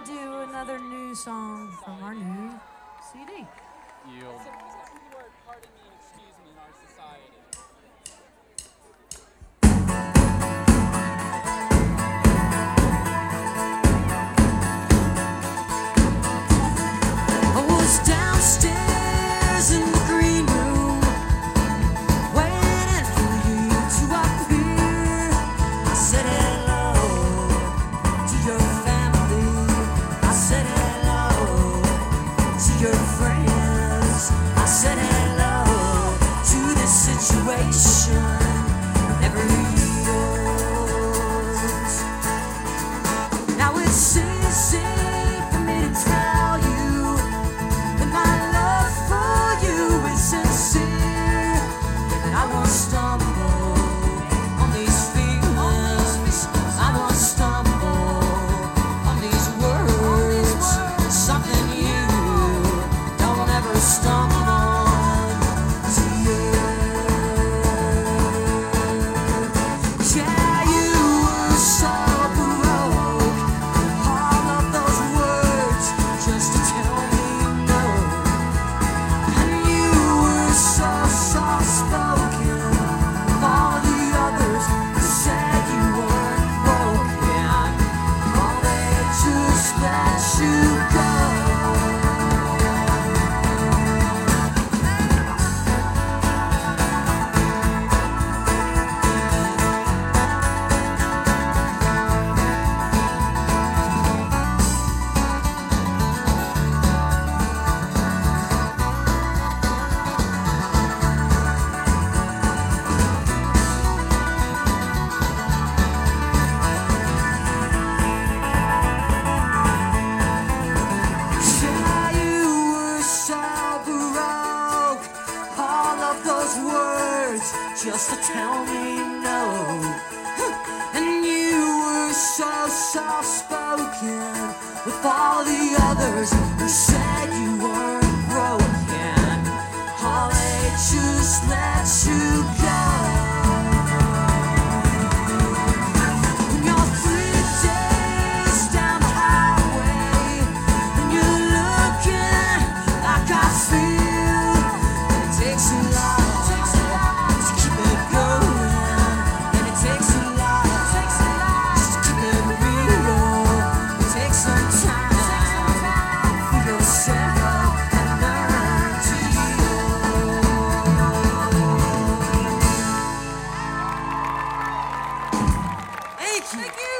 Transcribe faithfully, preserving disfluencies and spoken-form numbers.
gonna do another new song from our new C D. You. Pardon me and excuse me in our society. I was downstairs in the green room, waiting for you to appear. I said hello to your family. I said hello to your friends. I said hello to this situation. Never yours. Now it's easy for me to tell you that my love for you is sincere, and I won't stumble on these feelings. I won't stumble on these words. Something you don't ever stumble on. Yeah, you were so broke. All of those words just to tell me no. And you were so soft-spoken. All the others who said you weren't broken, oh, they just let you go. Yeah, you were so broke. All of those words just to tell me no. And you were so soft-spoken with all the others who said you weren't broken. Oh, they just let you go. You're three days down the highway, and you're looking like I feel. And it takes a lot to keep it going, and it takes a lot just to keep it real. It takes some time for yourself and learn to yield. Thank you.